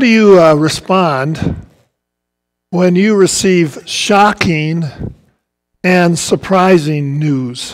Do you respond when you receive shocking and surprising news?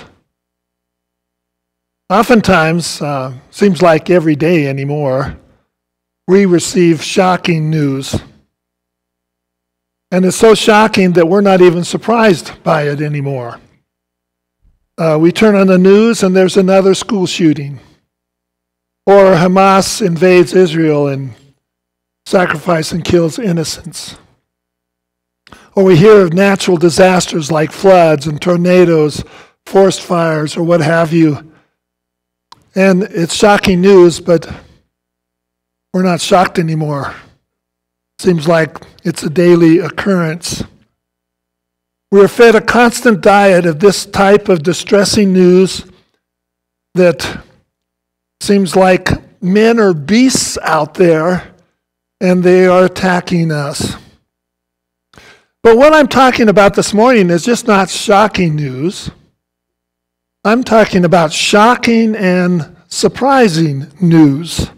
Oftentimes, seems like every day anymore, we receive shocking news. And it's so shocking that we're not even surprised by it anymore. We turn on the news and there's another school shooting. Or Hamas invades Israel and sacrifices and kills innocents. Or we hear of natural disasters like floods and tornadoes, forest fires, or what have you. And it's shocking news, but we're not shocked anymore. Seems like it's a daily occurrence. We're fed a constant diet of this type of distressing news that seems like men or beasts out there and they are attacking us. But what I'm talking about this morning is just not shocking news. I'm talking about shocking and surprising news.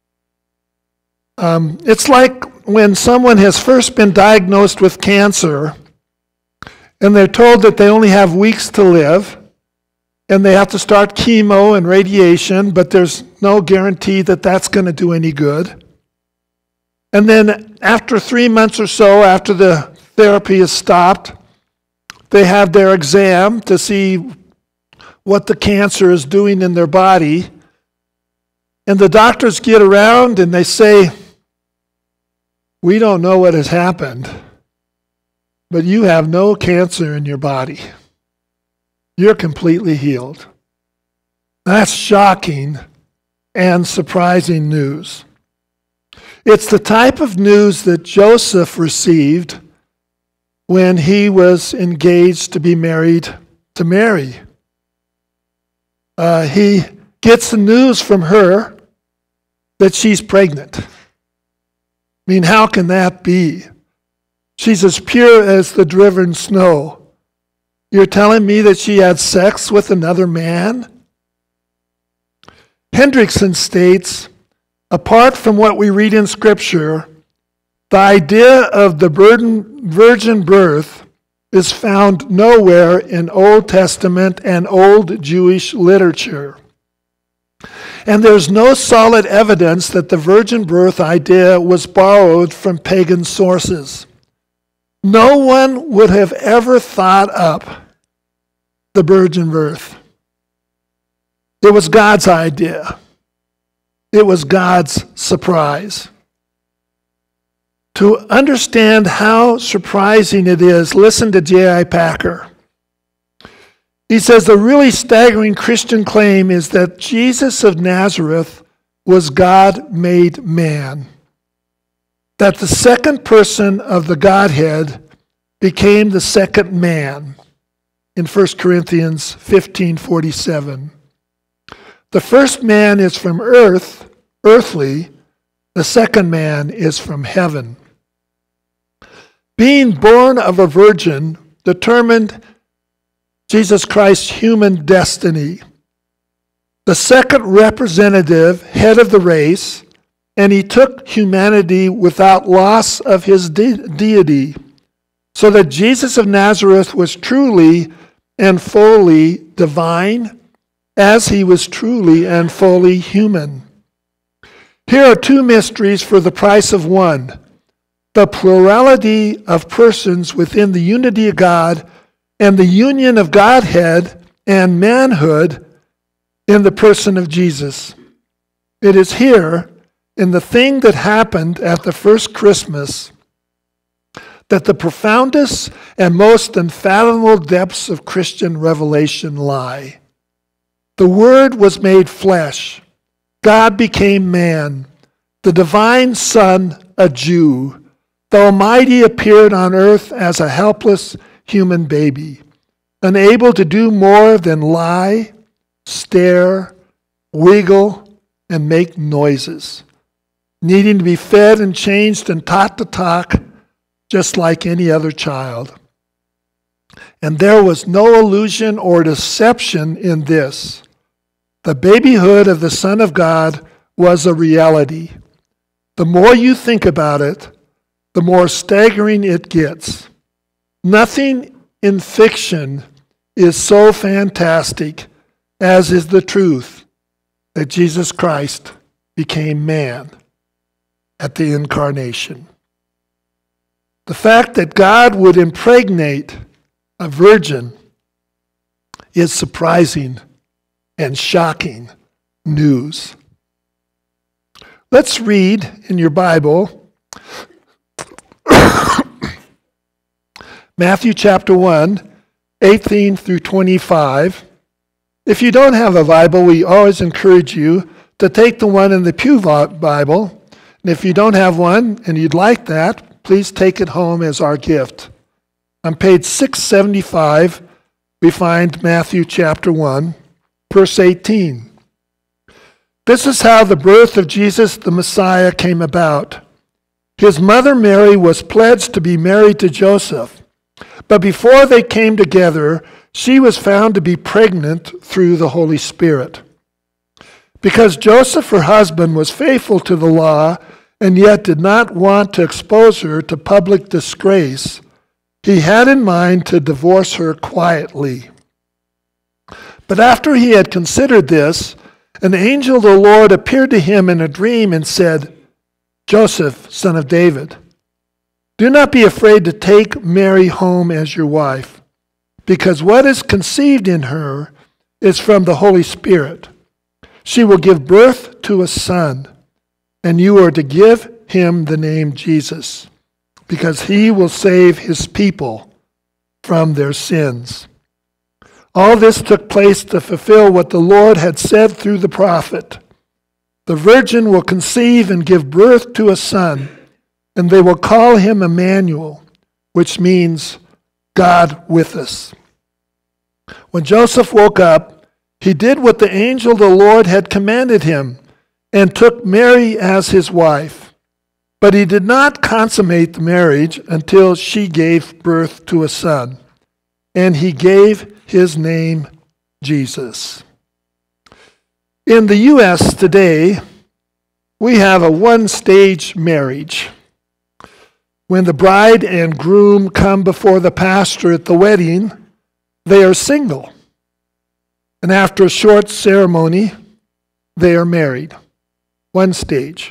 It's like when someone has first been diagnosed with cancer and they're told that they only have weeks to live and they have to start chemo and radiation, but there's no guarantee that that's going to do any good. And then after 3 months or so, after the therapy is stopped, they have their exam to see what the cancer is doing in their body. And the doctors get around and they say, "We don't know what has happened, but you have no cancer in your body. You're completely healed." That's shocking and surprising news. It's the type of news that Joseph received when he was engaged to be married to Mary. He gets the news from her that she's pregnant. I mean, how can that be? She's as pure as the driven snow. You're telling me that she had sex with another man? Hendrickson states, apart from what we read in Scripture, the idea of the virgin birth is found nowhere in Old Testament and Old Jewish literature. And there's no solid evidence that the virgin birth idea was borrowed from pagan sources. No one would have ever thought up the virgin birth. It was God's idea. It was God's surprise. To understand how surprising it is, listen to J.I. Packer. He says the really staggering Christian claim is that Jesus of Nazareth was God made man. That the second person of the Godhead became the second man in 1 Corinthians 15:47. The first man is from earth, earthly. The second man is from heaven. Being born of a virgin determined Jesus Christ's human destiny. The second representative, head of the race, and he took humanity without loss of his deity, so that Jesus of Nazareth was truly and fully divine, as he was truly and fully human. Here are two mysteries for the price of one: the plurality of persons within the unity of God and the union of Godhead and manhood in the person of Jesus. It is here, in the thing that happened at the first Christmas, that the profoundest and most unfathomable depths of Christian revelation lie. The Word was made flesh. God became man. The divine Son, a Jew. The Almighty appeared on earth as a helpless human baby, unable to do more than lie, stare, wiggle, and make noises, needing to be fed and changed and taught to talk just like any other child. And there was no illusion or deception in this. The babyhood of the Son of God was a reality. The more you think about it, the more staggering it gets. Nothing in fiction is so fantastic as is the truth that Jesus Christ became man at the incarnation. The fact that God would impregnate a virgin is surprising and shocking news. Let's read in your Bible Matthew chapter 1, 18 through 25. If you don't have a Bible, we always encourage you to take the one in the Pew Bible. And if you don't have one and you'd like that, please take it home as our gift. On page 675, we find Matthew chapter 1, verse 18. This is how the birth of Jesus the Messiah came about. His mother Mary was pledged to be married to Joseph, but before they came together, she was found to be pregnant through the Holy Spirit. Because Joseph, her husband, was faithful to the law and yet did not want to expose her to public disgrace, he had in mind to divorce her quietly. But after he had considered this, an angel of the Lord appeared to him in a dream and said, Joseph, son of David, do not be afraid to take Mary home as your wife, because what is conceived in her is from the Holy Spirit. She will give birth to a son, and you are to give him the name Jesus, because he will save his people from their sins. All this took place to fulfill what the Lord had said through the prophet. The virgin will conceive and give birth to a son, and they will call him Emmanuel, which means God with us. When Joseph woke up, he did what the angel of the Lord had commanded him and took Mary as his wife. But he did not consummate the marriage until she gave birth to a son, and he gave his name Jesus. In the U.S. today, we have a one-stage marriage. When the bride and groom come before the pastor at the wedding, they are single. And after a short ceremony, they are married. One stage.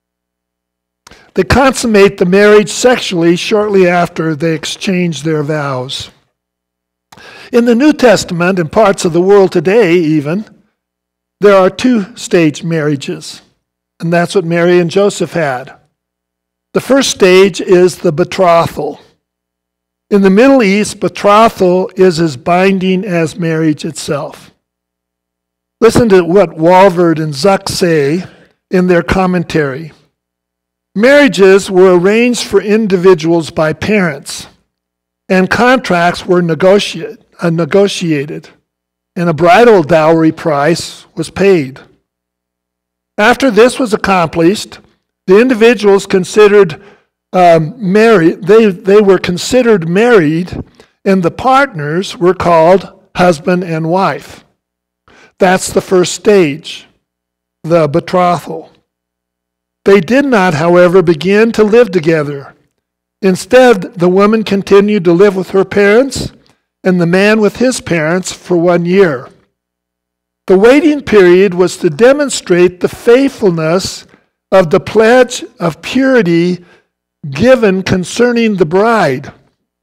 They consummate the marriage sexually shortly after they exchange their vows. In the New Testament and parts of the world today even, there are two-stage marriages. And that's what Mary and Joseph had. The first stage is the betrothal. In the Middle East, betrothal is as binding as marriage itself. Listen to what Walvoord and Zuck say in their commentary. Marriages were arranged for individuals by parents, and contracts were negotiated, and a bridal dowry price was paid. After this was accomplished, the individuals considered married. They were considered married, and the partners were called husband and wife. That's the first stage, the betrothal. They did not, however, begin to live together. Instead, the woman continued to live with her parents and the man with his parents for 1 year. The waiting period was to demonstrate the faithfulness of the pledge of purity given concerning the bride.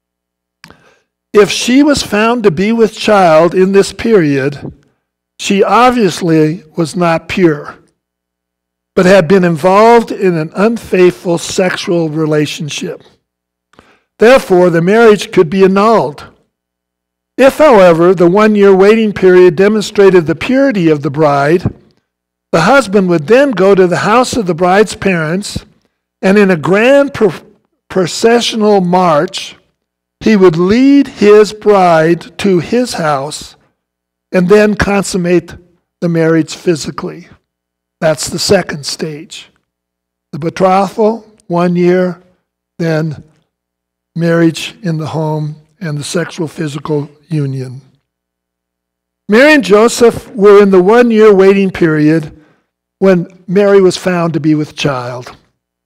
If she was found to be with child in this period, she obviously was not pure, but had been involved in an unfaithful sexual relationship. Therefore, the marriage could be annulled. If, however, the 1 year waiting period demonstrated the purity of the bride, the husband would then go to the house of the bride's parents, and in a grand processional march, he would lead his bride to his house and then consummate the marriage physically. That's the second stage. The betrothal, 1 year, then marriage in the home and the sexual physical union. Mary and Joseph were in the 1 year waiting period when Mary was found to be with child.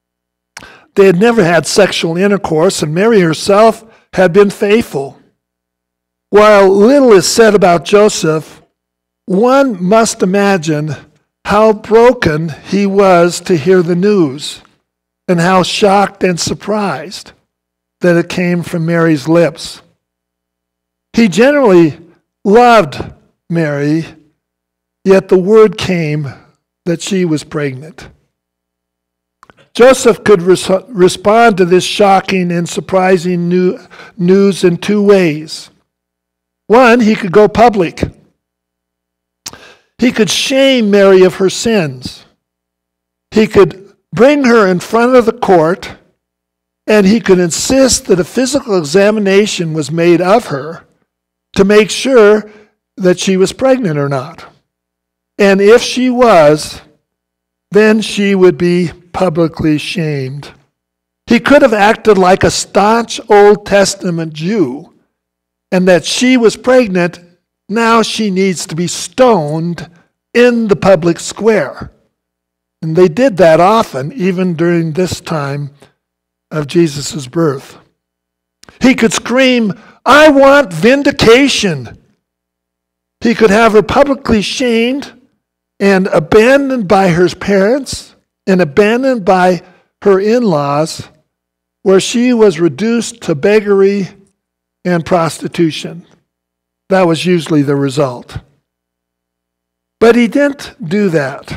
They had never had sexual intercourse, and Mary herself had been faithful. While little is said about Joseph, one must imagine how broken he was to hear the news, and how shocked and surprised that it came from Mary's lips. He generally loved Mary, yet the word came that she was pregnant. Joseph could respond to this shocking and surprising news in two ways. One, he could go public. He could shame Mary of her sins. He could bring her in front of the court, and he could insist that a physical examination was made of her to make sure that she was pregnant or not. And if she was, then she would be publicly shamed. He could have acted like a staunch Old Testament Jew, and that she was pregnant, now she needs to be stoned in the public square. And they did that often, even during this time of Jesus' birth. He could scream, "I want vindication." He could have her publicly shamed and abandoned by her parents and abandoned by her in-laws, where she was reduced to beggary and prostitution. That was usually the result. But he didn't do that.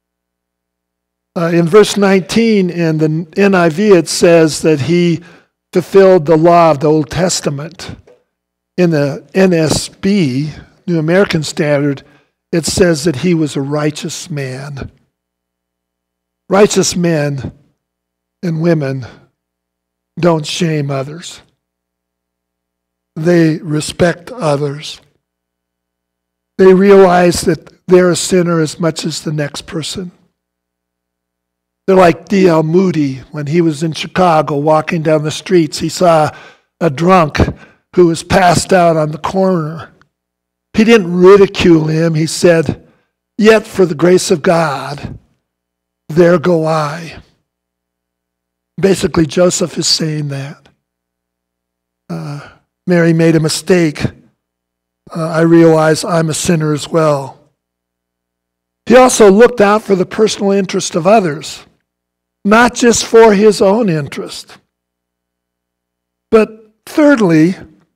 In verse 19 in the NIV, it says that he fulfilled the law of the Old Testament. In the NSB, New American Standard, it says that he was a righteous man. Righteous men and women don't shame others. They respect others. They realize that they're a sinner as much as the next person. They're like D.L. Moody. When he was in Chicago walking down the streets, he saw a drunk who was passed out on the corner. He didn't ridicule him. He said, "Yet for the grace of God, there go I." Basically, Joseph is saying that. Mary made a mistake. I realize I'm a sinner as well. He also looked out for the personal interest of others, not just for his own interest. But thirdly,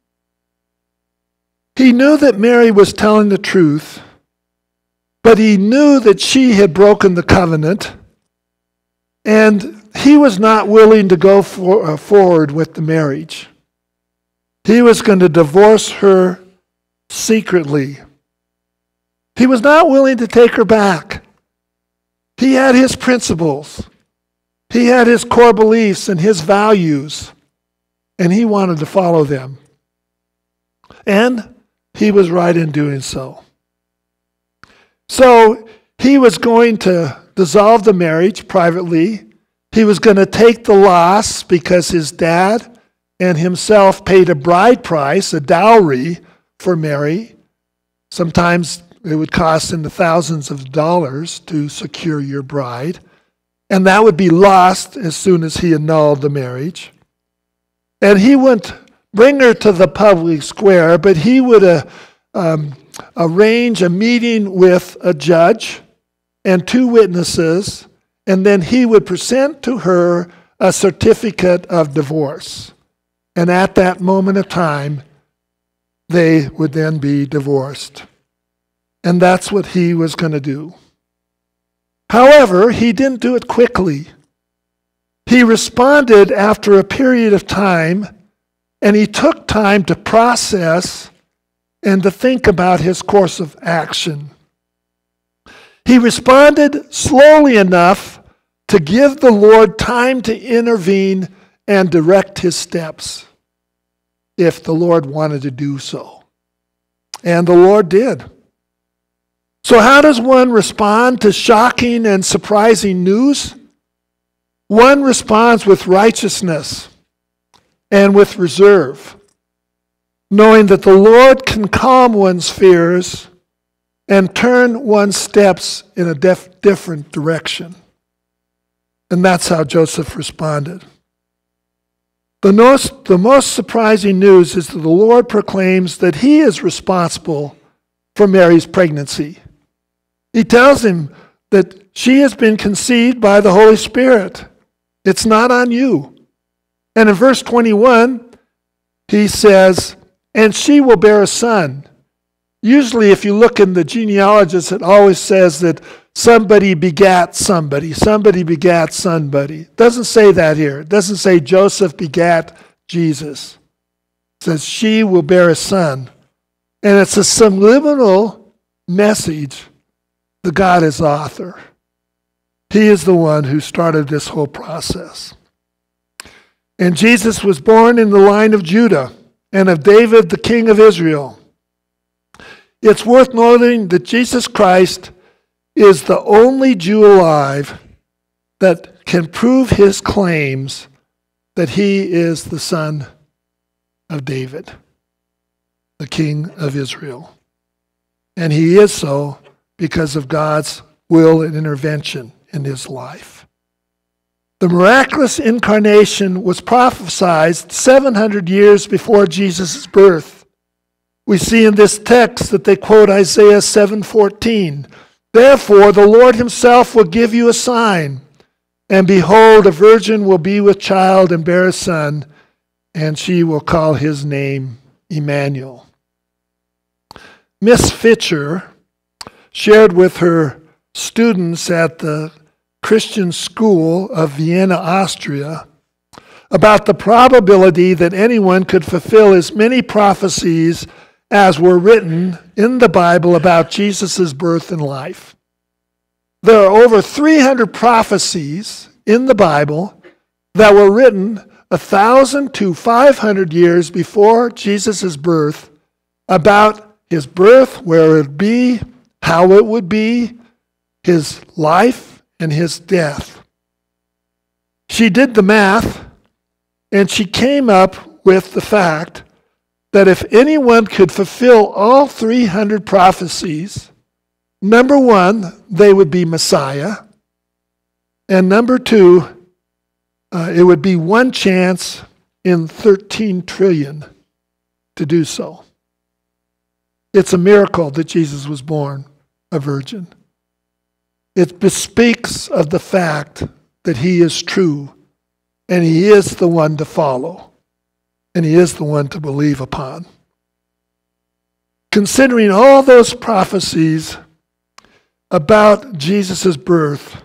he knew that Mary was telling the truth, but he knew that she had broken the covenant, and he was not willing to go forward with the marriage. He was going to divorce her secretly. He was not willing to take her back. He had his principles. He had his core beliefs and his values, and he wanted to follow them. And he was right in doing so. So he was going to dissolve the marriage privately. He was going to take the loss because his dad and himself paid a bride price, a dowry, for Mary. Sometimes it would cost in the thousands of dollars to secure your bride. And that would be lost as soon as he annulled the marriage. And he wouldn't bring her to the public square, but he would arrange a meeting with a judge and two witnesses, and then he would present to her a certificate of divorce. And at that moment of time, they would then be divorced. And that's what he was going to do. However, he didn't do it quickly. He responded after a period of time, and he took time to process and to think about his course of action. He responded slowly enough to give the Lord time to intervene and direct his steps, if the Lord wanted to do so. And the Lord did. So how does one respond to shocking and surprising news? One responds with righteousness and with reserve, knowing that the Lord can calm one's fears and turn one's steps in a different direction. And that's how Joseph responded. The most surprising news is that the Lord proclaims that he is responsible for Mary's pregnancy. He tells him that she has been conceived by the Holy Spirit. It's not on you. And in verse 21, he says, and she will bear a son. Usually if you look in the genealogies, it always says that somebody begat somebody. Somebody begat somebody. It doesn't say that here. It doesn't say Joseph begat Jesus. It says she will bear a son. And it's a subliminal message that God is author. He is the one who started this whole process. And Jesus was born in the line of Judah and of David, the king of Israel. It's worth noting that Jesus Christ is the only Jew alive that can prove his claims that he is the son of David, the king of Israel. And he is so because of God's will and intervention in his life. The miraculous incarnation was prophesied 700 years before Jesus' birth. We see in this text that they quote Isaiah 7:14. Therefore, the Lord himself will give you a sign. And behold, a virgin will be with child and bear a son, and she will call his name Emmanuel. Miss Fitcher shared with her students at the Christian School of Vienna, Austria, about the probability that anyone could fulfill as many prophecies as were written in the Bible about Jesus' birth and life. There are over 300 prophecies in the Bible that were written 1,000 to 500 years before Jesus' birth about his birth, where it would be, how it would be, his life, and his death. She did the math, and she came up with the fact that if anyone could fulfill all 300 prophecies, number one, they would be Messiah. And number two, it would be one chance in 13 trillion to do so. It's a miracle that Jesus was born a virgin. It bespeaks of the fact that he is true, and he is the one to follow, and he is the one to believe upon. Considering all those prophecies about Jesus' birth,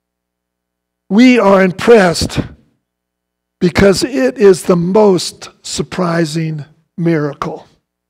we are impressed because it is the most surprising miracle.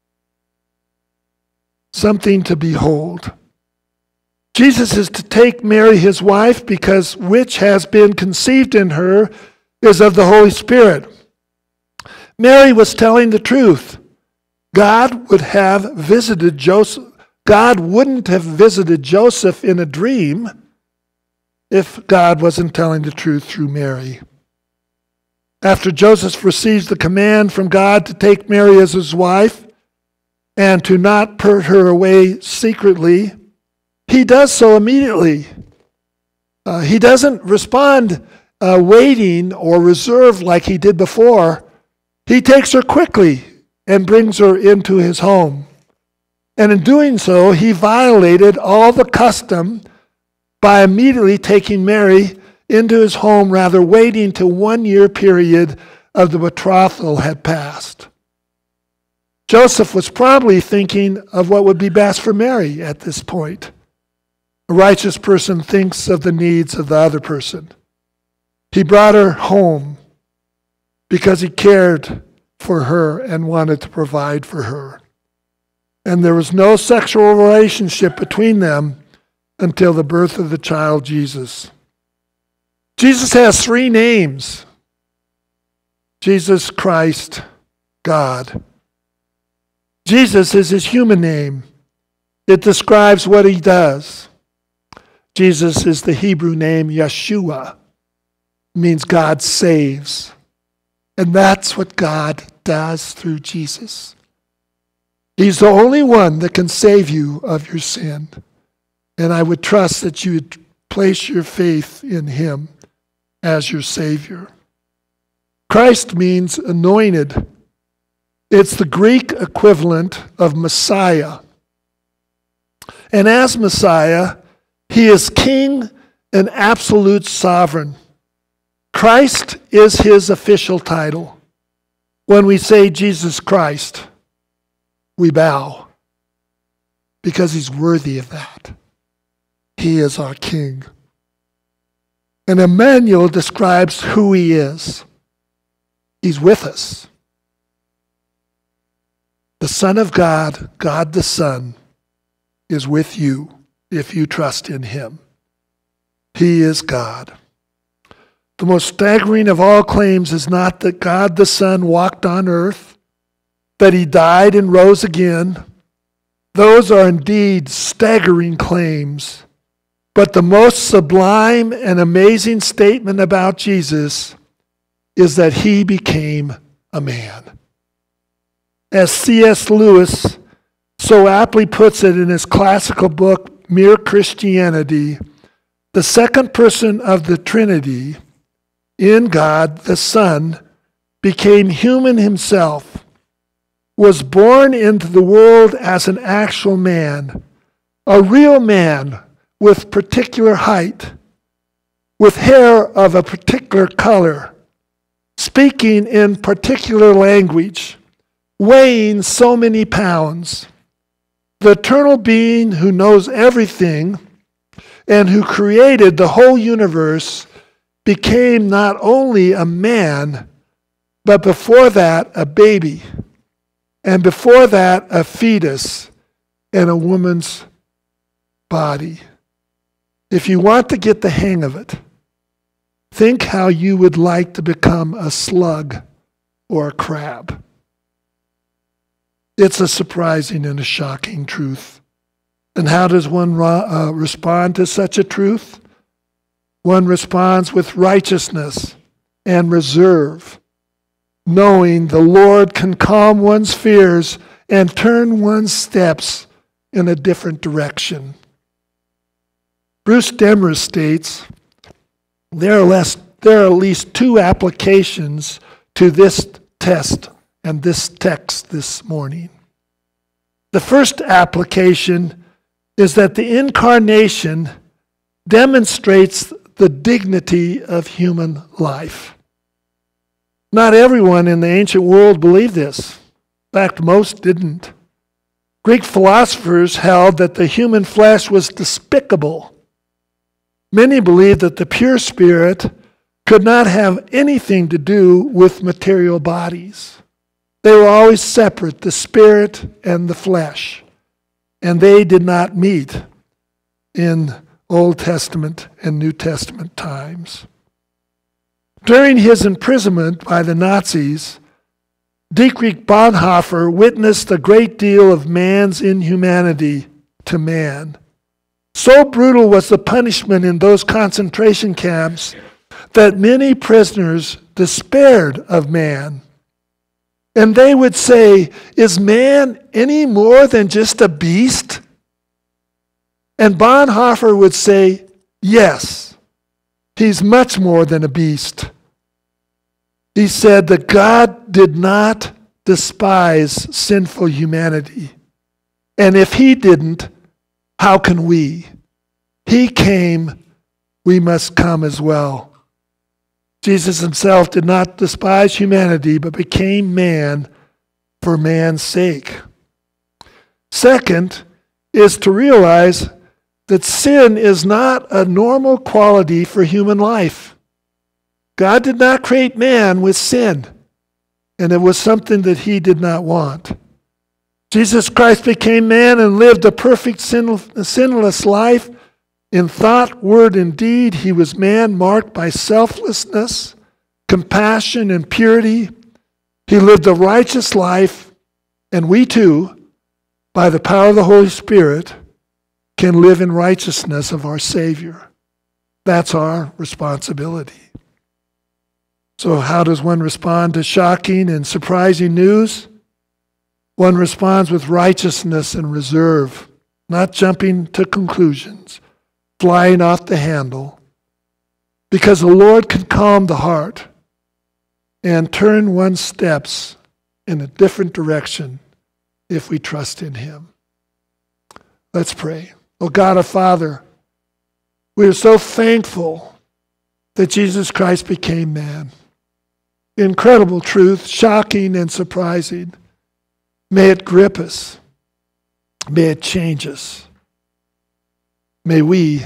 Something to behold. Jesus is to take Mary, his wife, because which has been conceived in her is of the Holy Spirit. Mary was telling the truth. God would have visited Joseph. God wouldn't have visited Joseph in a dream if God wasn't telling the truth through Mary. After Joseph receives the command from God to take Mary as his wife and to not put her away secretly, he does so immediately. He doesn't respond waiting or reserved like he did before. He takes her quickly and brings her into his home. And in doing so, he violated all the custom by immediately taking Mary into his home, rather waiting till 1 year period of the betrothal had passed. Joseph was probably thinking of what would be best for Mary at this point. A righteous person thinks of the needs of the other person. He brought her home because he cared for her and wanted to provide for her. And there was no sexual relationship between them until the birth of the child Jesus. Jesus has 3 names. Jesus Christ, God. Jesus is his human name. It describes what he does. Jesus is the Hebrew name Yeshua. It means God saves. And that's what God does through Jesus. He's the only one that can save you of your sin. And I would trust that you would place your faith in him as your Savior. Christ means anointed. It's the Greek equivalent of Messiah. And as Messiah, he is king and absolute sovereign. Christ is his official title. When we say Jesus Christ, we bow because he's worthy of that. He is our king. And Emmanuel describes who he is. He's with us. The Son of God, God the Son, is with you if you trust in him. He is God. The most staggering of all claims is not that God the Son walked on earth, that he died and rose again. Those are indeed staggering claims. But the most sublime and amazing statement about Jesus is that he became a man. As C.S. Lewis so aptly puts it in his classical book, Mere Christianity, the second person of the Trinity, in God the Son, became human himself, was born into the world as an actual man, a real man with particular height, with hair of a particular color, speaking in particular language, weighing so many pounds. The eternal being who knows everything and who created the whole universe became not only a man, but before that a baby, and before that a fetus in a woman's body. If you want to get the hang of it, think how you would like to become a slug or a crab. It's a surprising and a shocking truth. And how does one respond to such a truth? One responds with righteousness and reserve, knowing the Lord can calm one's fears and turn one's steps in a different direction. Bruce Demarest states, there are at least two applications to this test and this text this morning. The first application is that the incarnation demonstrates the dignity of human life. Not everyone in the ancient world believed this. In fact, most didn't. Greek philosophers held that the human flesh was despicable. Many believed that the pure spirit could not have anything to do with material bodies. They were always separate, the spirit and the flesh. And they did not meet in Old Testament and New Testament times. During his imprisonment by the Nazis, Dietrich Bonhoeffer witnessed a great deal of man's inhumanity to man. So brutal was the punishment in those concentration camps that many prisoners despaired of man. And they would say, is man any more than just a beast? And Bonhoeffer would say, yes, he's much more than a beast. He said that God did not despise sinful humanity. And if he didn't, how can we? He came, we must come as well. Jesus himself did not despise humanity, but became man for man's sake. Second is to realize that sin is not a normal quality for human life. God did not create man with sin, and it was something that he did not want. Jesus Christ became man and lived a perfect sinless life. In thought, word, and deed, he was man marked by selflessness, compassion, and purity. He lived a righteous life, and we too, by the power of the Holy Spirit, can live in righteousness of our Savior. That's our responsibility. So how does one respond to shocking and surprising news? One responds with righteousness and reserve, not jumping to conclusions, flying off the handle. Because the Lord can calm the heart and turn one's steps in a different direction if we trust in him. Let's pray. Oh God, our Father, we are so thankful that Jesus Christ became man. Incredible truth, shocking and surprising. May it grip us. May it change us. May we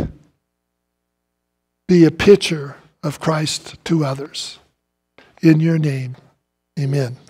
be a picture of Christ to others. In your name, amen.